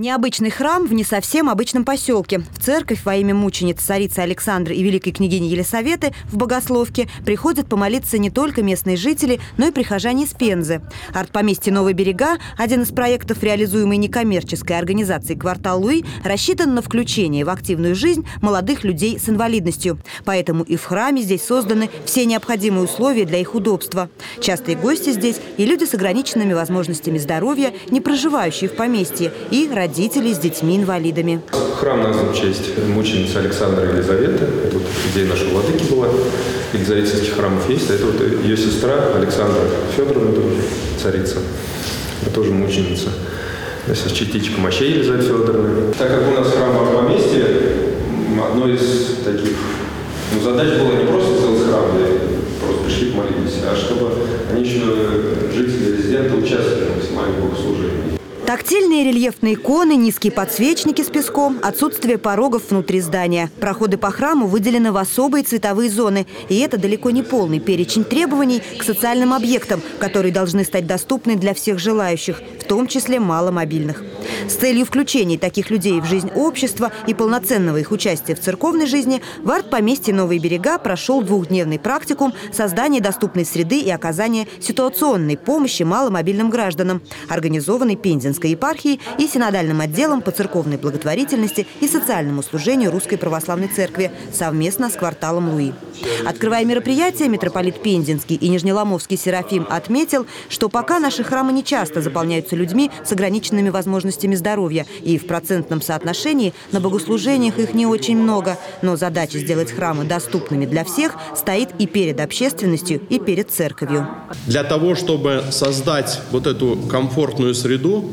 Необычный храм в не совсем обычном поселке. В церковь во имя мучениц царицы Александры и великой княгини Елисаветы в Богословке приходят помолиться не только местные жители, но и прихожане из Пензы. Арт-поместье «Новые берега», один из проектов, реализуемый некоммерческой организацией «Квартал Луи», рассчитан на включение в активную жизнь молодых людей с инвалидностью. Поэтому и в храме здесь созданы все необходимые условия для их удобства. Частые гости здесь и люди с ограниченными возможностями здоровья, не проживающие в поместье, и родители с детьми-инвалидами. Храм назван в честь мученицы Александры и Елизаветы. Это вот идея нашей владыки была. Елизаветских храмов есть. Это вот ее сестра Александра Федоровна, тоже царица. Это тоже мученица. Здесь частичка мощей Елизаветы Федоровны. Так как у нас храм в поместье, одной из таких задач было не просто сделать храм, где просто пришли помолились, а чтобы они еще, жители, резиденты, участвовали в максимальном богослужении. Тактильные рельефные иконы, низкие подсвечники с песком, отсутствие порогов внутри здания. Проходы по храму выделены в особые цветовые зоны. И это далеко не полный перечень требований к социальным объектам, которые должны стать доступны для всех желающих, в том числе маломобильных. С целью включения таких людей в жизнь общества и полноценного их участия в церковной жизни в арт-поместье «Новые берега» прошел двухдневный практикум создания доступной среды и оказания ситуационной помощи маломобильным гражданам, организованный Пензенской епархией и синодальным отделом по церковной благотворительности и социальному служению Русской Православной Церкви совместно с кварталом Луи. Открывая мероприятие, митрополит Пензенский и Нижнеломовский Серафим отметил, что пока наши храмы не часто заполняются людьми с ограниченными возможностями здоровья, и в процентном соотношении на богослужениях их не очень много, но задача сделать храмы доступными для всех стоит и перед общественностью, и перед церковью. Для того, чтобы создать вот эту комфортную среду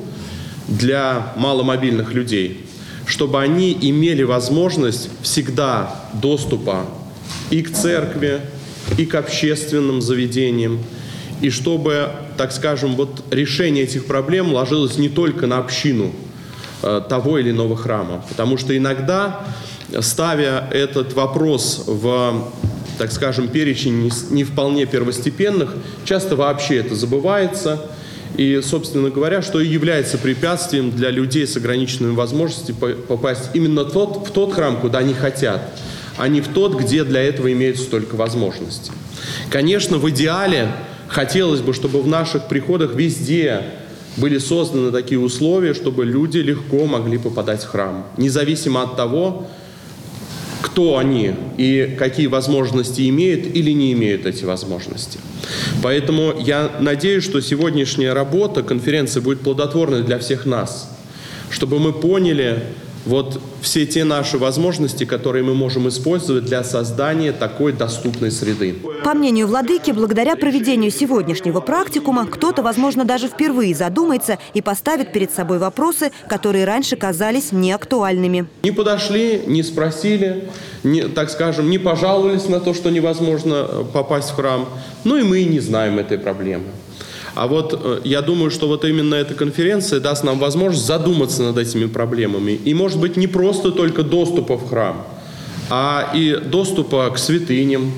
для маломобильных людей, чтобы они имели возможность всегда доступа и к церкви, и к общественным заведениям, и чтобы, так скажем, вот решение этих проблем ложилось не только на общину того или иного храма. Потому что иногда, ставя этот вопрос в, так скажем, перечень не вполне первостепенных, часто вообще это забывается. И, собственно говоря, что и является препятствием для людей с ограниченными возможностями попасть именно в тот храм, куда они хотят, а не в тот, где для этого имеются только возможности. Конечно, в идеале хотелось бы, чтобы в наших приходах везде были созданы такие условия, чтобы люди легко могли попадать в храм, независимо от того, кто они и какие возможности имеют или не имеют эти возможности. Поэтому я надеюсь, что сегодняшняя работа, конференция будет плодотворной для всех нас, чтобы мы поняли вот все те наши возможности, которые мы можем использовать для создания такой доступной среды. По мнению владыки, благодаря проведению сегодняшнего практикума кто-то, возможно, даже впервые задумается и поставит перед собой вопросы, которые раньше казались неактуальными. Не подошли, не спросили, так скажем, не пожаловались на то, что невозможно попасть в храм. Ну и мы не знаем этой проблемы. А вот я думаю, что вот именно эта конференция даст нам возможность задуматься над этими проблемами. И, может быть, не просто только доступа в храм, а и доступа к святыням,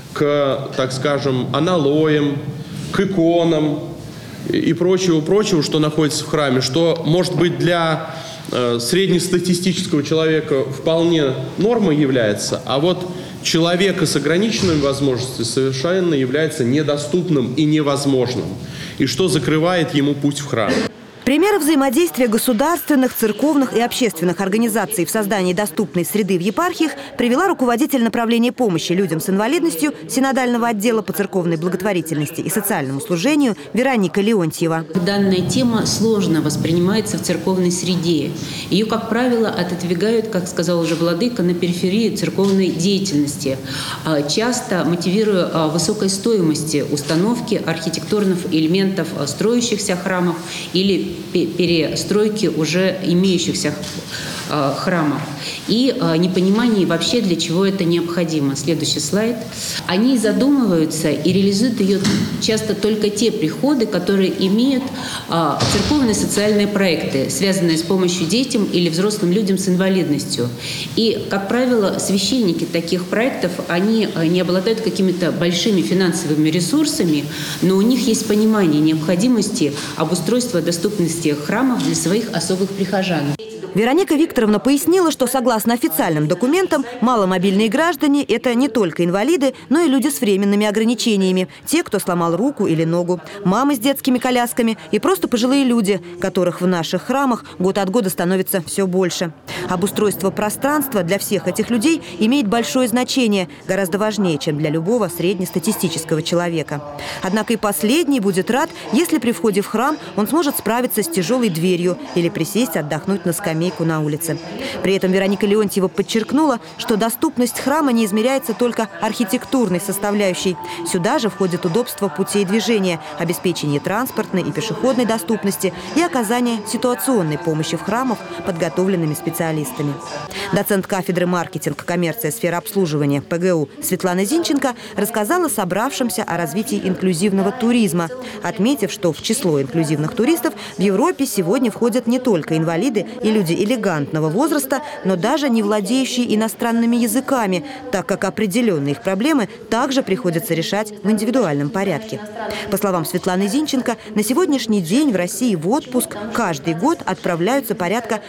к, так скажем, аналоям, к иконам и прочего, что находится в храме, что, может быть, для среднестатистического человека вполне нормой является, а вот человека с ограниченными возможностями совершенно является недоступным и невозможным, и что закрывает ему путь в храм. Примеры взаимодействия государственных, церковных и общественных организаций в создании доступной среды в епархиях привела руководитель направления помощи людям с инвалидностью синодального отдела по церковной благотворительности и социальному служению Вероника Леонтьева. Данная тема сложно воспринимается в церковной среде. Ее, как правило, отодвигают, как сказал уже владыка, на периферию церковной деятельности, часто мотивируя высокой стоимостью установки архитектурных элементов строящихся храмов или перестройки уже имеющихся храмов и непонимании вообще, для чего это необходимо. Следующий слайд. Они задумываются и реализуют ее часто только те приходы, которые имеют церковные социальные проекты, связанные с помощью детям или взрослым людям с инвалидностью. И, как правило, священники таких проектов, они не обладают какими-то большими финансовыми ресурсами, но у них есть понимание необходимости обустройства доступности храмов для своих особых прихожан. Вероника Викторовна пояснила, что согласно официальным документам, маломобильные граждане – это не только инвалиды, но и люди с временными ограничениями, те, кто сломал руку или ногу, мамы с детскими колясками и просто пожилые люди, которых в наших храмах год от года становится все больше. Обустройство пространства для всех этих людей имеет большое значение, гораздо важнее, чем для любого среднестатистического человека. Однако и последний будет рад, если при входе в храм он сможет справиться с тяжелой дверью или присесть отдохнуть на скамейку на улице. При этом Вероника Леонтьева подчеркнула, что доступность храма не измеряется только архитектурной составляющей. Сюда же входит удобство путей движения, обеспечение транспортной и пешеходной доступности и оказание ситуационной помощи в храмах подготовленными специалистами. Доцент кафедры маркетинг, коммерция, сфера обслуживания ПГУ Светлана Зинченко рассказала собравшимся о развитии инклюзивного туризма, отметив, что в число инклюзивных туристов в Европе сегодня входят не только инвалиды и люди элегантного возраста, но даже не владеющие иностранными языками, так как определенные их проблемы также приходится решать в индивидуальном порядке. По словам Светланы Зинченко, на сегодняшний день в России в отпуск каждый год отправляются порядка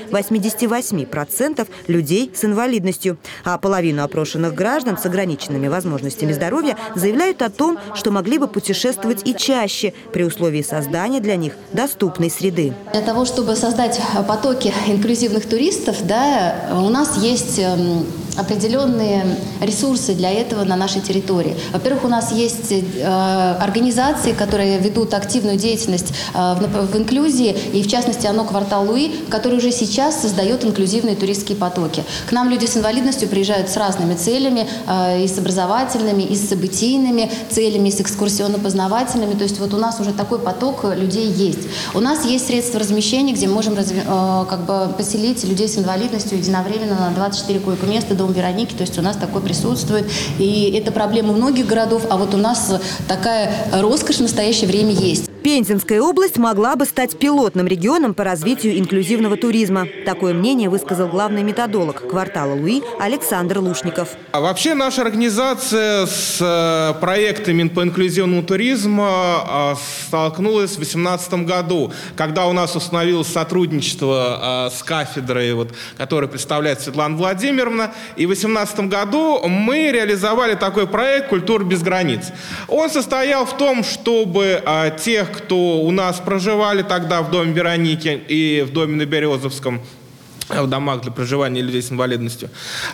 88% людей с инвалидностью, а половину опрошенных граждан с ограниченными возможностями здоровья заявляют о том, что могли бы путешествовать и чаще при условии создания для них доступной среды. Для того, чтобы создать потоки инклюзивных туристов, у нас есть определенные ресурсы для этого на нашей территории. Во-первых, у нас есть организации, которые ведут активную деятельность в инклюзии, и в частности ОНО «Квартал Луи», который уже сейчас создает инклюзивные туристские потоки. К нам люди с инвалидностью приезжают с разными целями, и с образовательными, и с событийными целями, и с экскурсионно-познавательными. То есть вот у нас уже такой поток людей есть. У нас есть средства размещения, где мы можем поселить людей с инвалидностью единовременно на 24 койко-места, дом Вероники, то есть у нас такое присутствует. И это проблема многих городов, а вот у нас такая роскошь в настоящее время есть. Пензенская область могла бы стать пилотным регионом по развитию инклюзивного туризма. Такое мнение высказал главный методолог квартала Луи Александр Лушников. Вообще наша организация с проектами по инклюзивному туризму столкнулась в 2018 году, когда у нас установилось сотрудничество с кафедрой, которую представляет Светлана Владимировна. И в 2018 году мы реализовали такой проект «Культура без границ». Он состоял в том, чтобы тех, кто у нас проживали тогда в доме Вероники и в доме на Березовском, в домах для проживания людей с инвалидностью,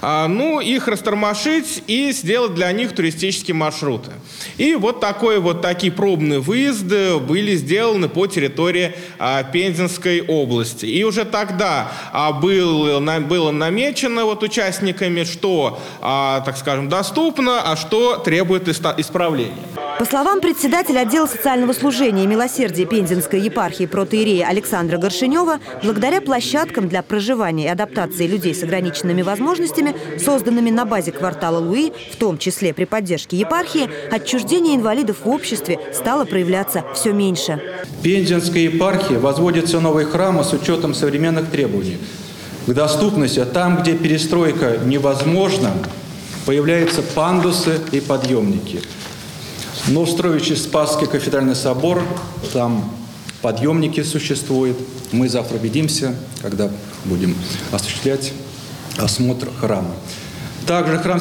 их растормошить и сделать для них туристические маршруты. И такие пробные выезды были сделаны по территории Пензенской области. И уже тогда было намечено участниками, что, доступно, а что требует исправления. По словам председателя отдела социального служения и милосердия Пензенской епархии протоиерея Александра Горшенева, благодаря площадкам для проживания и адаптации людей с ограниченными возможностями, созданными на базе квартала Луи, в том числе при поддержке епархии, отчуждение инвалидов в обществе стало проявляться все меньше. В Пензенской епархии возводятся новые храмы с учетом современных требований. К доступности, там, где перестройка невозможна, появляются пандусы и подъемники. Но в Строевиче Спасский кафедральный собор, там подъемники существуют. Мы завтра убедимся, когда будем осуществлять осмотр храма. Также храм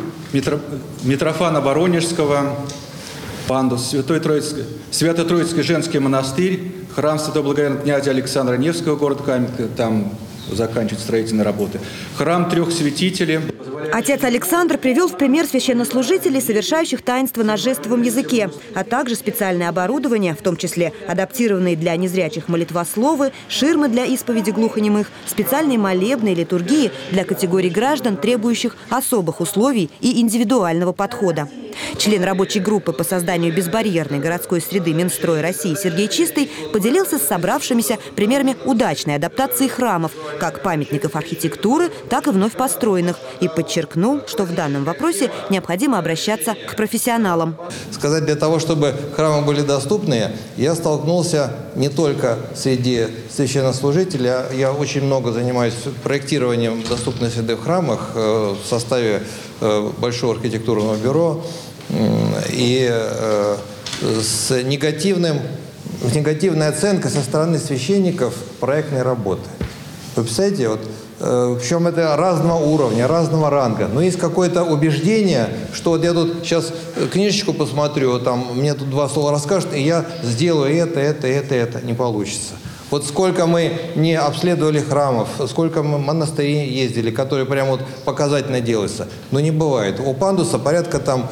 Митрофана Воронежского, пандус, Свято-Троицкий женский монастырь, храм Святого Благоверного князя Александра Невского, город Каменка, там заканчивают строительные работы. Храм трех святителей. Отец Александр привел в пример священнослужителей, совершающих таинство на жестовом языке, а также специальное оборудование, в том числе адаптированные для незрячих молитвословы, ширмы для исповеди глухонемых, специальные молебные литургии для категорий граждан, требующих особых условий и индивидуального подхода. Член рабочей группы по созданию безбарьерной городской среды Минстроя России Сергей Чистый поделился с собравшимися примерами удачной адаптации храмов, как памятников архитектуры, так и вновь построенных, и подчеркнул, что в данном вопросе необходимо обращаться к профессионалам. Сказать, для того, чтобы храмы были доступны, я столкнулся не только среди священнослужителей, я очень много занимаюсь проектированием доступной среды в храмах в составе большого архитектурного бюро, и с негативной оценкой со стороны священников проектной работы. Вы представляете, вот, причем это разного уровня, разного ранга. Но есть какое-то убеждение, что вот я тут сейчас книжечку посмотрю, там мне тут 2 слова расскажут, и я сделаю это. Не получится. Вот сколько мы не обследовали храмов, сколько мы монастырей ездили, которые прямо вот показательно делаются. Но не бывает. У пандуса порядка там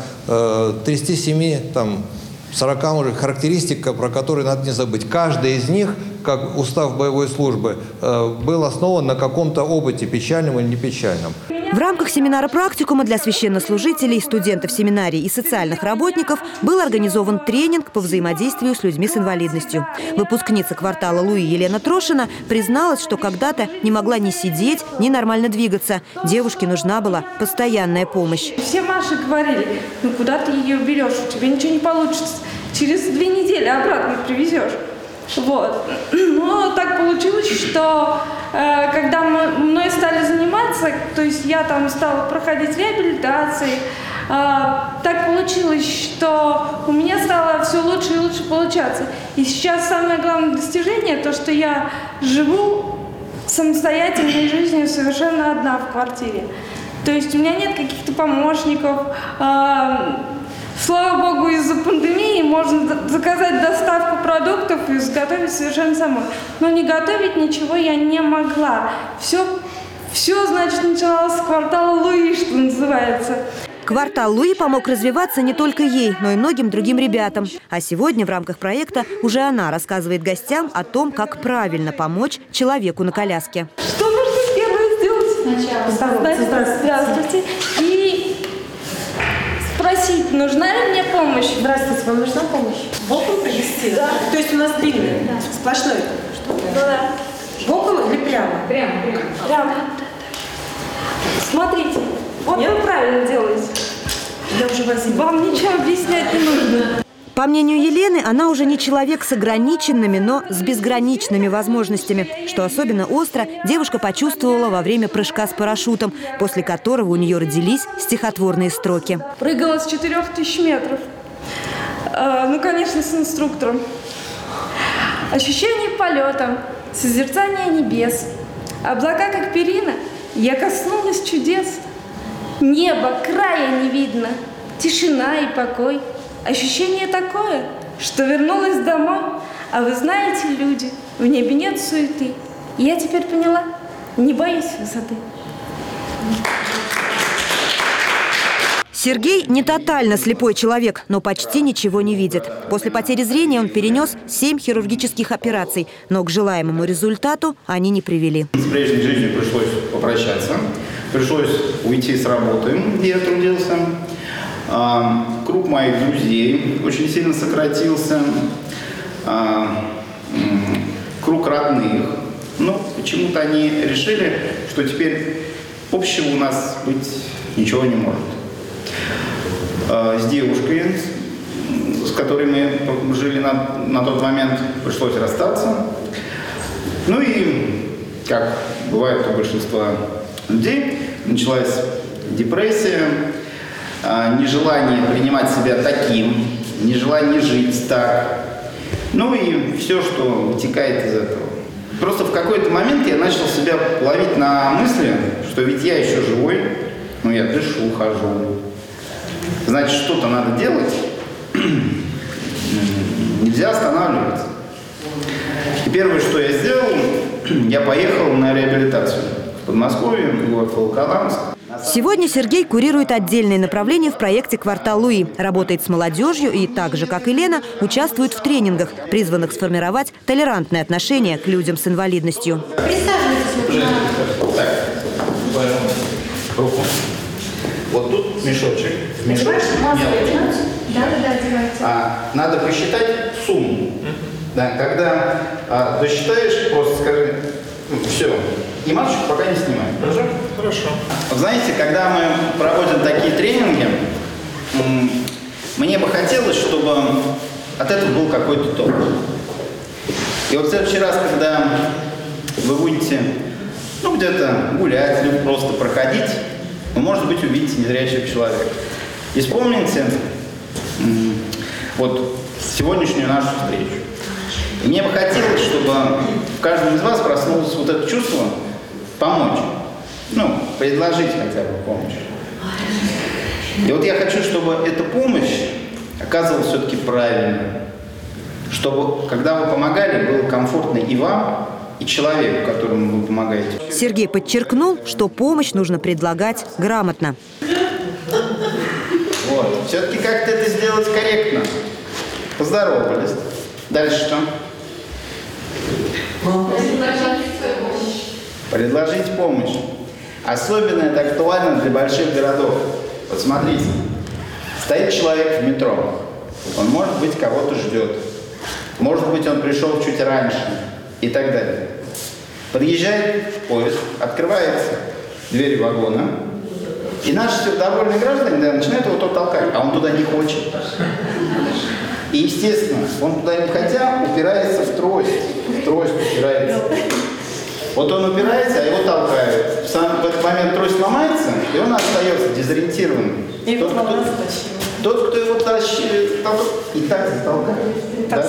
37, там 40 уже характеристик, про которые надо не забыть. Каждая из них, как устав боевой службы, был основан на каком-то опыте, печальном или не печальном. В рамках семинара-практикума для священнослужителей, студентов семинарий и социальных работников был организован тренинг по взаимодействию с людьми с инвалидностью. Выпускница квартала Луи Елена Трошина призналась, что когда-то не могла ни сидеть, ни нормально двигаться. Девушке нужна была постоянная помощь. Все Маши говорили: ну куда ты ее берешь, у тебя ничего не получится, через 2 недели обратно привезешь. Вот. Но так получилось, что когда мной стали заниматься, то есть я там стала проходить реабилитации, так получилось, что у меня стало все лучше и лучше получаться. И сейчас самое главное достижение, то, что я живу самостоятельной жизнью совершенно одна в квартире. То есть у меня нет каких-то помощников. Слава богу, из-за пандемии можно заказать доставку продуктов и изготовить совершенно самой. Но не готовить ничего я не могла. Все, значит, начиналось с квартала Луи, что называется. Квартал Луи помог развиваться не только ей, но и многим другим ребятам. А сегодня в рамках проекта уже она рассказывает гостям о том, как правильно помочь человеку на коляске. Что нужно первое сделать? Здравствуйте. И спросить, нужна ли мне помощь. Здравствуйте, вам нужна помощь? Боком провести? Да. То есть у нас длинный, да. Сплошной? Да. Боком или прямо? Прямо. Смотрите, вот вы правильно делаете. Я уже Вам ничего объяснять не нужно. По мнению Елены, она уже не человек с ограниченными, но с безграничными возможностями, что особенно остро девушка почувствовала во время прыжка с парашютом, после которого у нее родились стихотворные строки. Прыгала с 4000 метров. Ну, конечно, с инструктором. Ощущение полета, созерцание небес. Облака, как перина, я коснулась чудес. Небо, края не видно, тишина и покой. Ощущение такое, что вернулась домой. А вы знаете, люди, в небе нет суеты. И я теперь поняла, не боюсь высоты. Сергей не тотально слепой человек, но почти ничего не видит. После потери зрения он перенес 7 хирургических операций, но к желаемому результату они не привели. С прежней жизнью пришлось попрощаться. Пришлось уйти с работы, где я трудился. Круг моих друзей очень сильно сократился. Круг родных. Но почему-то они решили, что теперь общего у нас быть ничего не может. С девушкой, с которой мы жили на тот момент, пришлось расстаться. Ну и, как бывает у большинства людей, началась депрессия, нежелание принимать себя таким, нежелание жить так. Ну и все, что вытекает из этого. Просто в какой-то момент я начал себя ловить на мысли, что ведь я еще живой, но я дышу, хожу. Значит, что-то надо делать. Нельзя останавливаться. И первое, что я сделал, я поехал на реабилитацию в Подмосковье, город Волоколамск. На Сегодня Сергей курирует отдельное направление в проекте «Квартал Луи». Работает с молодежью и, так же, как и Лена, участвует в тренингах, призванных сформировать толерантное отношение к людям с инвалидностью. Присаживайтесь. Руку. Вот тут мешочек. Да, надо посчитать сумму. Да, когда досчитаешь, просто скажи, все. И масочку пока не снимаем. Хорошо? Хорошо. Знаете, когда мы проводим такие тренинги, мне бы хотелось, чтобы от этого был какой-то толк. И вот в следующий раз, когда вы будете где-то гулять, либо просто проходить, вы, может быть, увидите незрячего человека. И вспомните вот сегодняшнюю нашу встречу. И мне бы хотелось, чтобы в каждом из вас проснулось вот это чувство помочь. Предложить хотя бы помощь. И вот я хочу, чтобы эта помощь оказывалась все-таки правильной. Чтобы, когда вы помогали, было комфортно и вам, и человеку, которому вы помогаете. Сергей подчеркнул, что помощь нужно предлагать грамотно. Вот. Все-таки как-то это сделать корректно. Поздоровались. Дальше что? Предложить помощь. Особенно это актуально для больших городов. Вот смотрите, стоит человек в метро. Он, может быть, кого-то ждет. Может быть, он пришел чуть раньше. И так далее. Подъезжает поезд, открывается дверь вагона, и наши сердобольные граждане начинают его толкать, а он туда не хочет. И, естественно, он туда не хотя упирается в трость. В трость упирается. Вот он упирается, а его толкают. В этот момент трость ломается, и он остается дезориентированным. Тот, кто его тащит, и так затолкает. Да?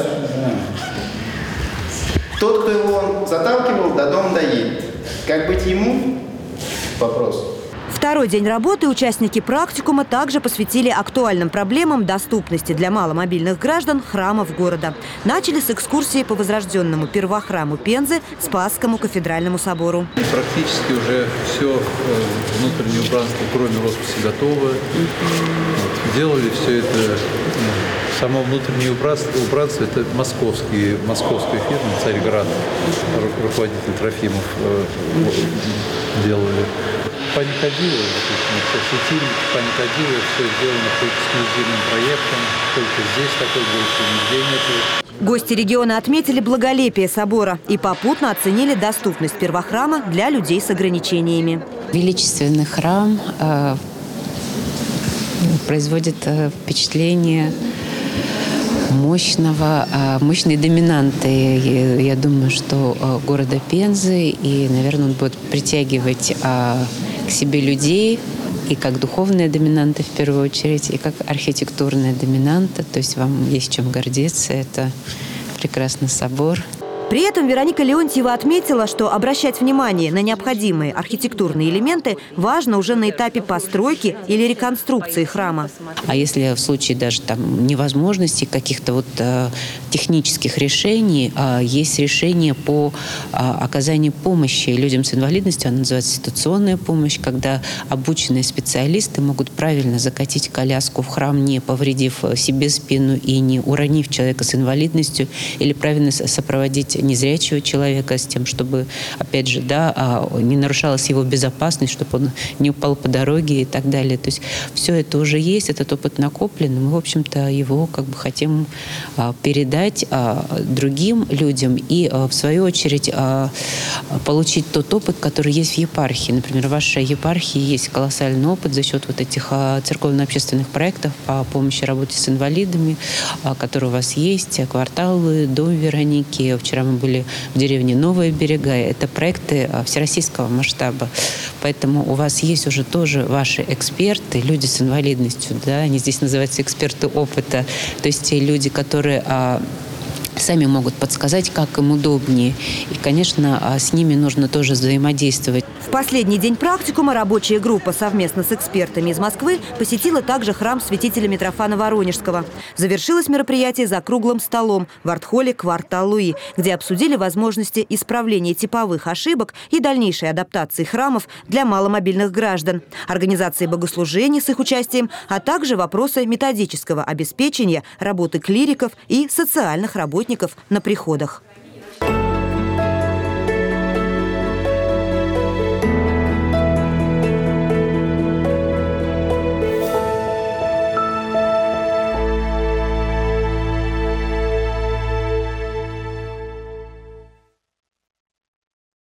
Тот, кто его заталкивал, до дома доедет. Как быть ему? Вопрос. Второй день работы участники практикума также посвятили актуальным проблемам доступности для маломобильных граждан храмов города. Начали с экскурсии по возрожденному первохраму Пензы, Спасскому кафедральному собору. Практически уже все внутреннее убранство, кроме росписи, готово. Делали все это. Само внутреннее убранство – это московская фирма «Царьград», руководитель Трофимов делали. Паникадилы, светильники, паникадилы, все сделано по эксклюзивным проектам. Только здесь такой больше нигде нету. Гости региона отметили благолепие собора и попутно оценили доступность первохрама для людей с ограничениями. Величественный храм производит впечатление мощной доминанты, я думаю, что города Пензы, и, наверное, он будет притягивать к себе людей и как духовная доминанта в первую очередь, и как архитектурная доминанта, то есть вам есть чем гордиться, это прекрасный собор. При этом Вероника Леонтьева отметила, что обращать внимание на необходимые архитектурные элементы важно уже на этапе постройки или реконструкции храма. А если в случае даже невозможности каких-то технических решений, есть решение по оказанию помощи людям с инвалидностью, она называется ситуационная помощь, когда обученные специалисты могут правильно закатить коляску в храм, не повредив себе спину и не уронив человека с инвалидностью, или правильно сопроводить незрячего человека с тем, чтобы, опять же, не нарушалась его безопасность, чтобы он не упал по дороге и так далее. То есть все это уже есть, этот опыт накоплен, мы, в общем-то, его хотим передать другим людям и, в свою очередь, получить тот опыт, который есть в епархии. Например, в вашей епархии есть колоссальный опыт за счет этих церковно-общественных проектов по помощи работе с инвалидами, которые у вас есть, кварталы, дом Вероники. Вчера мы были в деревне Новые Берега. Это проекты всероссийского масштаба. Поэтому у вас есть уже тоже ваши эксперты, люди с инвалидностью. Да? Они здесь называются эксперты опыта. То есть те люди, которые сами могут подсказать, как им удобнее. И, конечно, с ними нужно тоже взаимодействовать. В последний день практикума рабочая группа совместно с экспертами из Москвы посетила также храм святителя Митрофана Воронежского. Завершилось мероприятие за круглым столом в арт-холле «Квартал Луи», где обсудили возможности исправления типовых ошибок и дальнейшей адаптации храмов для маломобильных граждан, организации богослужений с их участием, а также вопросы методического обеспечения работы клириков и социальных работников на приходах.